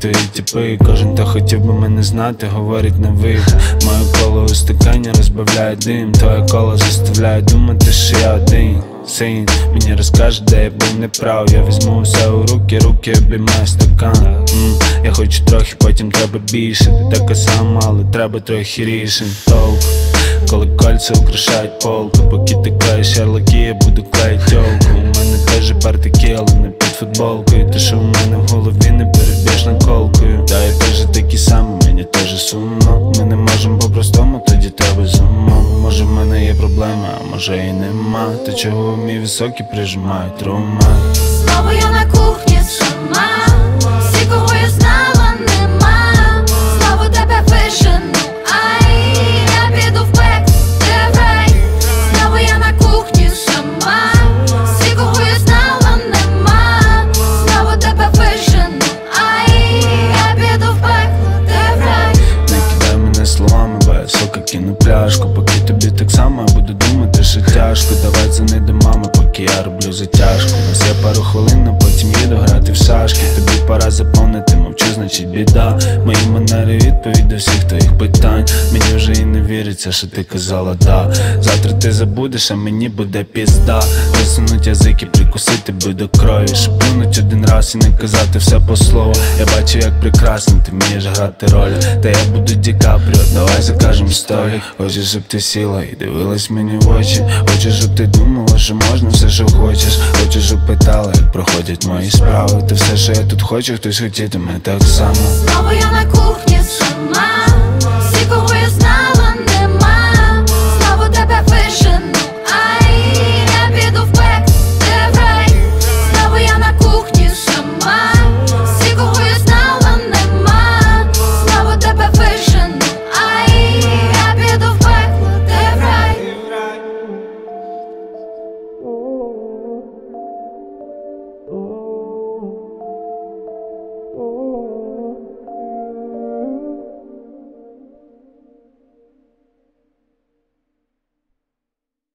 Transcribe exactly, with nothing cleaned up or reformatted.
твої тіпи, і кожен, хто хотів би мене знати, говорить на вихід. Моє коло у стакані розбавляє дим, твоє коло заставляє думати, що я один. Син мені розкаже, де я був неправ. Я візьму все у руки, руки обіймаю стакан. М, Я хочу трохи, потім треба більше. Ти така сама, але треба трохи рішень. Толк, коли кольця украшають полку. Поки ти клеїш ярлики, я буду клеїть тілку. У мене теж партики, але не під футболкою. Те, що у мене в голові, не перебіж наколкою. Да, я теж такий самий, мені теж сумно. Ми не можемо по-простому, тоді тебе з умом. Може в мене є проблеми, а може і нема. Та чого мій високий прижимають рума. Знову я на кухні сама, всі, кого я знала, нема. Знову тебе вижену, ай, я піду в пекло, де в рай. Знову я на кухні сама, всі, кого я знала, нема. Знову тебе вижену, ай, я піду в пекло, де в рай. Не кидай мене словами, бо я, сука, кину пляшку. Поки тобі так само, я буду думати, що тяжко. Давай дзвони до мами, поки я роблю затяжку. У нас є пару хвилин, а потім їду грати в шашки. Тобі пора заповнити, мовчу, значить біда. Мої манери відповідь до всіх твоїх питань. Мені вже і не віриться, що ти казала да. Завтра ти забудеш, а мені буде пізда. Висунуть язики, прикусити буду крові. Щоб плюнуть один раз і не казати все по слову. Я бачу, як прекрасно ти вмієш грати роль. Та я буду Ді Капріо, давай закажем столик. Хочу, щоб ти сіла і дивилась мені в очі. Хочу, щоб ти думала, що можна все, що хочеш. Хочу, щоб питала, як проходять мої справи. Та все, що я тут хочу, хтось хотітиме так само. Знову я на кухні сама,